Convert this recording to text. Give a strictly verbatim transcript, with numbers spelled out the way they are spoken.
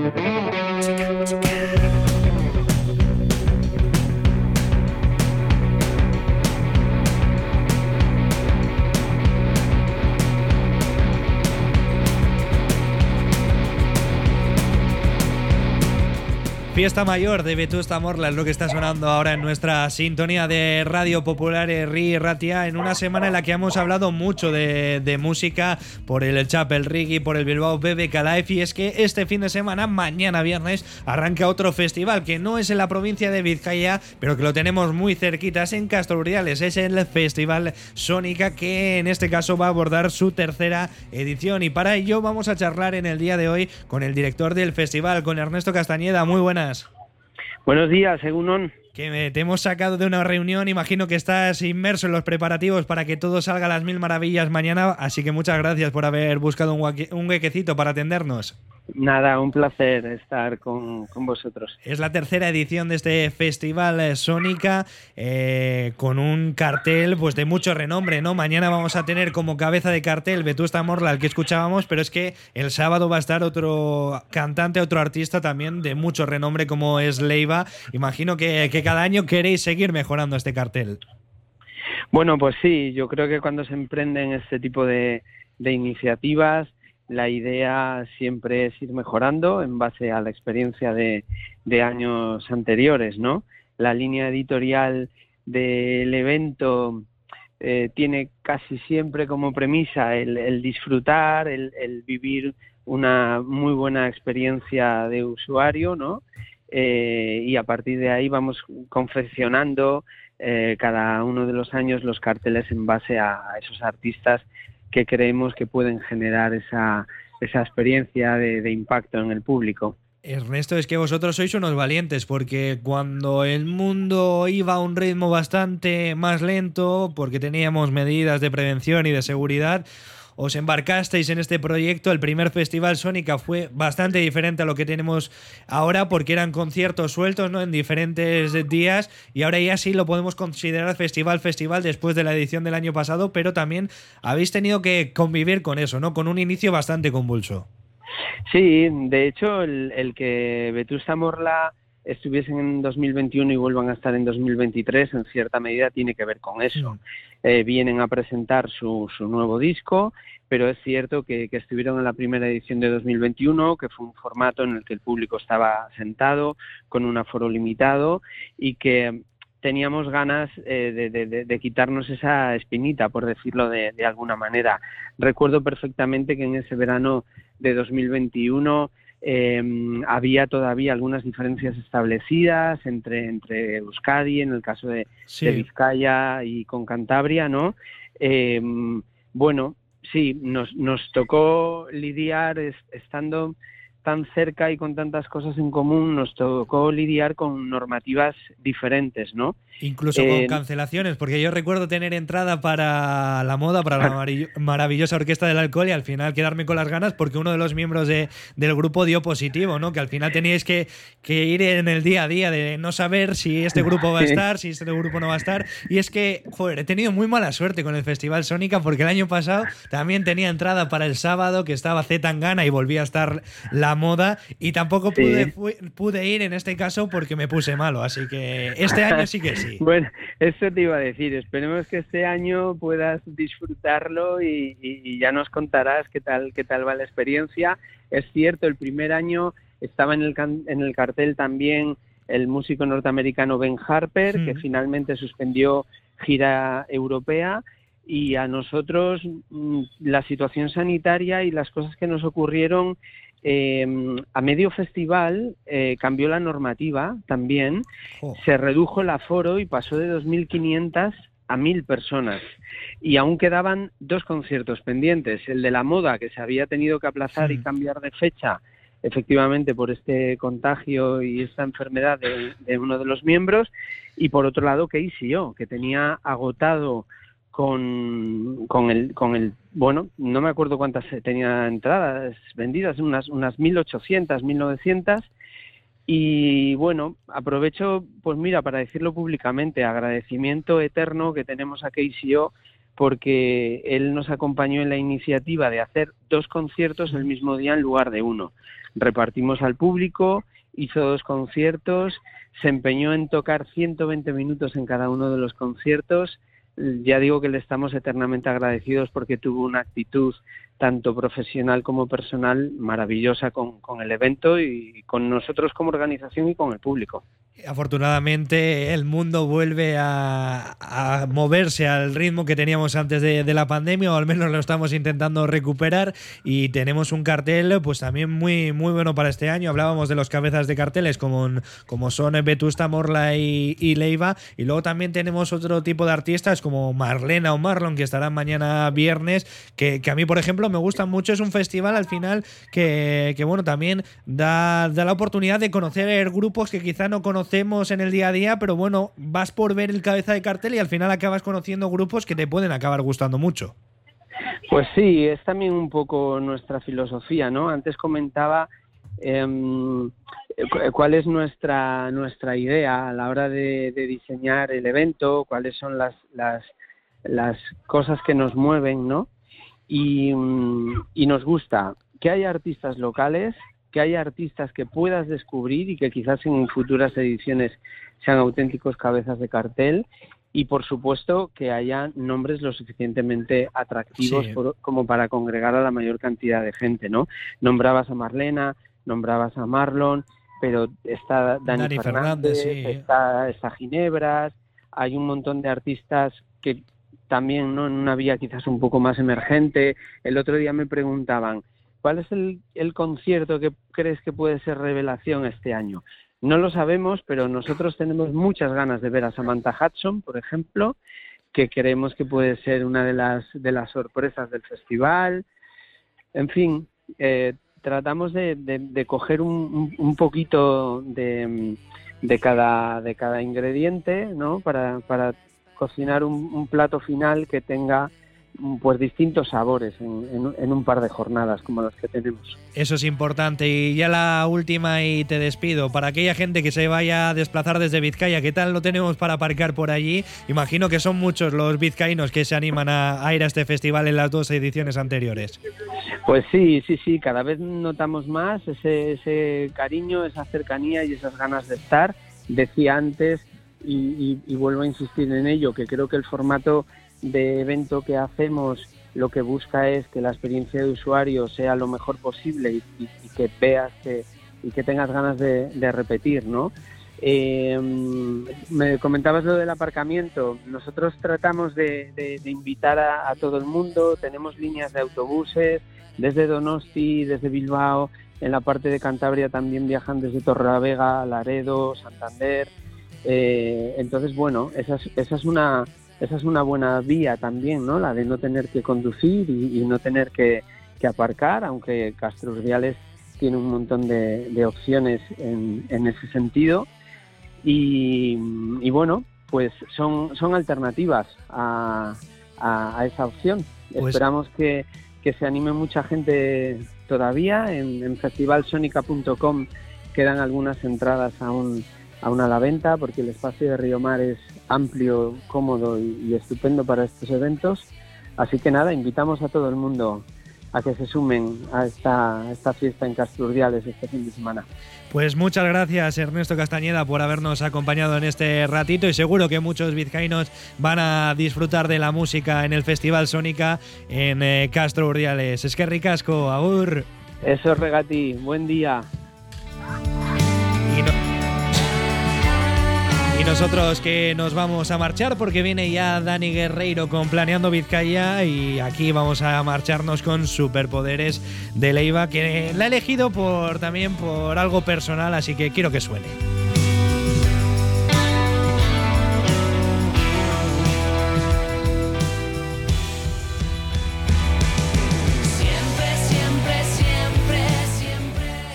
Fiesta Mayor de Vetusta Morla es lo que está sonando ahora en nuestra sintonía de Radio Popular Herri Ratia, en una semana en la que hemos hablado mucho de, de música por el Chapel Reggae, por el Bilbao B B K Live, y es que este fin de semana, mañana viernes, arranca otro festival que no es en la provincia de Vizcaya, pero que lo tenemos muy cerquitas en Castro Urdiales. Es el Festival Sónica, que en este caso va a abordar su tercera edición, y para ello vamos a charlar en el día de hoy con el director del festival, con Ernesto Castañeda. Muy buenas. Buenos días, Egunon. Que te hemos sacado de una reunión, imagino que estás inmerso en los preparativos para que todo salga a las mil maravillas mañana, así que muchas gracias por haber buscado un, hueque, un huequecito para atendernos. Nada, un placer estar con, con vosotros. Es la tercera edición de este Festival Sónica, eh, con un cartel pues de mucho renombre, ¿no? Mañana vamos a tener como cabeza de cartel Vetusta Morla, al que escuchábamos, pero es que el sábado va a estar otro cantante, otro artista también de mucho renombre como es Leiva. Imagino que, que cada año queréis seguir mejorando este cartel. Bueno, pues sí, yo creo que cuando se emprenden este tipo de, de iniciativas, la idea siempre es ir mejorando en base a la experiencia de, de años anteriores, ¿no? La línea editorial del evento eh, tiene casi siempre como premisa el, el disfrutar, el, el vivir una muy buena experiencia de usuario, ¿no? Eh, y a partir de ahí vamos confeccionando eh, cada uno de los años los carteles en base a, a esos artistas que creemos que pueden generar esa, esa experiencia de, de impacto en el público. Ernesto, es que vosotros sois unos valientes, porque cuando el mundo iba a un ritmo bastante más lento, porque teníamos medidas de prevención y de seguridad, os embarcasteis en este proyecto. El primer Festival Sónica fue bastante diferente a lo que tenemos ahora, porque eran conciertos sueltos, ¿no?, en diferentes días, y ahora ya sí lo podemos considerar festival, festival después de la edición del año pasado, pero también habéis tenido que convivir con eso, ¿no?, con un inicio bastante convulso. Sí, de hecho, el, el que Vetusta Morla estuviesen en dos mil veintiuno y vuelvan a estar en dos mil veintitrés, en cierta medida tiene que ver con eso. Mm. Eh, vienen a presentar su, su nuevo disco, pero es cierto que, que estuvieron en la primera edición de dos mil veintiuno, que fue un formato en el que el público estaba sentado, con un aforo limitado, y que teníamos ganas eh, de, de, de, de quitarnos esa espinita, por decirlo de, de alguna manera. Recuerdo perfectamente que en ese verano de dos mil veintiuno Eh, había todavía algunas diferencias establecidas entre, entre Euskadi, en el caso de, sí. de Vizcaya, y con Cantabria, ¿no? Eh, bueno, sí, nos, nos tocó lidiar es, estando tan cerca y con tantas cosas en común, nos tocó lidiar con normativas diferentes, ¿no? Incluso eh, con cancelaciones, porque yo recuerdo tener entrada para la moda, para la marav- maravillosa Orquesta del Alcohol, y al final quedarme con las ganas porque uno de los miembros de, del grupo dio positivo, ¿no? Que al final teníais que, que ir en el día a día de no saber si este grupo va a estar, si este grupo no va a estar. Y es que, joder, he tenido muy mala suerte con el Festival Sónica, porque el año pasado también tenía entrada para el sábado, que estaba Z Tangana y volvía a estar la moda, y tampoco pude, sí. fu- pude ir en este caso porque me puse malo, así que este año sí que sí. Bueno, eso te iba a decir, esperemos que este año puedas disfrutarlo y, y, y ya nos contarás qué tal qué tal va la experiencia. Es cierto, el primer año estaba en el, can- en el cartel también el músico norteamericano Ben Harper, mm. que finalmente suspendió gira europea, y a nosotros la situación sanitaria y las cosas que nos ocurrieron Eh, a medio festival eh, cambió la normativa también, oh. se redujo el aforo y pasó de dos mil quinientas a mil personas, y aún quedaban dos conciertos pendientes, el de la moda, que se había tenido que aplazar sí. y cambiar de fecha, efectivamente por este contagio y esta enfermedad de, de uno de los miembros, y por otro lado K C O, que tenía agotado con, con el con el bueno, no me acuerdo cuántas tenía entradas vendidas, unas unas mil ochocientas, mil novecientas, y bueno, aprovecho pues mira para decirlo públicamente, agradecimiento eterno que tenemos a K C O, porque él nos acompañó en la iniciativa de hacer dos conciertos el mismo día en lugar de uno, repartimos al público, hizo dos conciertos, se empeñó en tocar ciento veinte minutos en cada uno de los conciertos. Ya digo que le estamos eternamente agradecidos porque tuvo una actitud tanto profesional como personal maravillosa con, con el evento y con nosotros como organización y con el público. Afortunadamente el mundo vuelve a, a moverse al ritmo que teníamos antes de, de la pandemia, o al menos lo estamos intentando recuperar, y tenemos un cartel pues también muy, muy bueno para este año. Hablábamos de los cabezas de carteles como, como son Vetusta Morla y, y Leiva, y luego también tenemos otro tipo de artistas como Marlena o Marlon, que estarán mañana viernes, que, que a mí por ejemplo me gustan mucho. Es un festival al final que, que bueno, también da, da la oportunidad de conocer grupos que quizá no conocemos en el día a día, pero bueno, vas por ver el cabeza de cartel y al final acabas conociendo grupos que te pueden acabar gustando mucho. Pues sí, es también un poco nuestra filosofía, ¿no? Antes comentaba eh, cuál es nuestra nuestra idea a la hora de, de diseñar el evento, cuáles son las, las, las cosas que nos mueven, ¿no? Y, y nos gusta que haya artistas locales, que haya artistas que puedas descubrir y que quizás en futuras ediciones sean auténticos cabezas de cartel, y por supuesto que haya nombres lo suficientemente atractivos sí. por, como para congregar a la mayor cantidad de gente, ¿no? Nombrabas a Marlena, nombrabas a Marlon, pero está Dani, Dani Fernández, Fernández sí. está, está Ginebras, hay un montón de artistas que también, ¿no?, en una vía quizás un poco más emergente. El otro día me preguntaban, ¿cuál es el, el concierto que crees que puede ser revelación este año? No lo sabemos, pero nosotros tenemos muchas ganas de ver a Samantha Hudson, por ejemplo, que creemos que puede ser una de las de las sorpresas del festival. En fin, eh, tratamos de, de, de coger un, un poquito de, de cada de cada ingrediente, ¿no?, para, para cocinar un, un plato final que tenga pues distintos sabores en, en, en un par de jornadas como las que tenemos. Eso es importante. Y ya la última y te despido. Para aquella gente que se vaya a desplazar desde Vizcaya, ¿qué tal lo tenemos para aparcar por allí? Imagino que son muchos los vizcaínos que se animan a, a ir a este festival en las dos ediciones anteriores. Pues sí, sí, sí, cada vez notamos más ese, ese cariño, esa cercanía y esas ganas de estar. Decía antes y, y, y vuelvo a insistir en ello, que creo que el formato de evento que hacemos lo que busca es que la experiencia de usuario sea lo mejor posible y, y, y que veas que, y que tengas ganas de, de repetir, ¿no? Eh, me comentabas lo del aparcamiento. Nosotros tratamos de, de, de invitar a, a todo el mundo. Tenemos líneas de autobuses desde Donosti, desde Bilbao. En la parte de Cantabria también viajan desde Torrelavega, Laredo, Santander. Eh, entonces, bueno, esa es, esa es una esa es una buena vía también, ¿no? La de no tener que conducir y, y no tener que, que aparcar, aunque Castro Urdiales tiene un montón de, de opciones en, en ese sentido. Y, y bueno, pues son, son alternativas a, a, a esa opción. Pues esperamos que, que se anime mucha gente todavía. En, en festival sonica punto com quedan algunas entradas aún, aún a la venta, porque el espacio de Río Mar es amplio, cómodo y, y estupendo para estos eventos. Así que nada, invitamos a todo el mundo a que se sumen a esta, a esta fiesta en Castro Urdiales este fin de semana. Pues muchas gracias, Ernesto Castañeda, por habernos acompañado en este ratito, y seguro que muchos vizcaínos van a disfrutar de la música en el Festival Sónica en eh, Castro Urdiales. Es que ricasco, agur. Eso es regati, buen día. Y no... Y nosotros que nos vamos a marchar porque viene ya Dani Guerreiro con Planeando Vizcaya, y aquí vamos a marcharnos con Superpoderes de Leiva, que la he elegido por también por algo personal, así que quiero que suene.